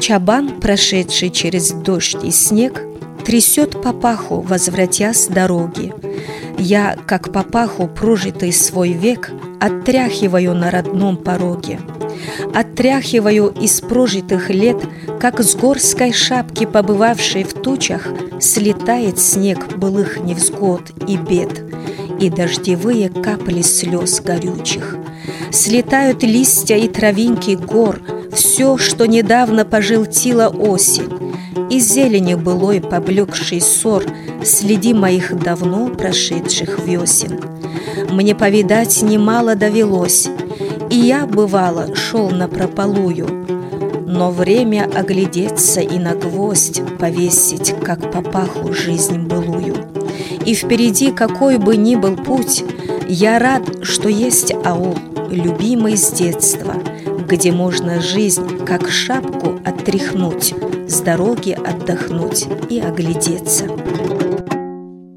Чабан, прошедший через дождь и снег, трясет папаху, возвратясь с дороги. Я, как папаху, прожитый свой век, оттряхиваю на родном пороге. Оттряхиваю из прожитых лет, как с горской шапки, побывавшей в тучах, слетает снег былых невзгод и бед, и дождевые капли слез горючих. Слетают листья и травинки гор, все, что недавно пожелтила осень, и зелени былой поблекший ссор следи моих давно прошедших весен. Мне повидать немало довелось, и я, бывало, шел напропалую, но время оглядеться и на гвоздь повесить, как папаху, жизнь былую. И впереди, какой бы ни был путь, я рад, что есть аул, любимый с детства, где можно жизнь, как шапку, оттряхнуть, с дороги отдохнуть и оглядеться.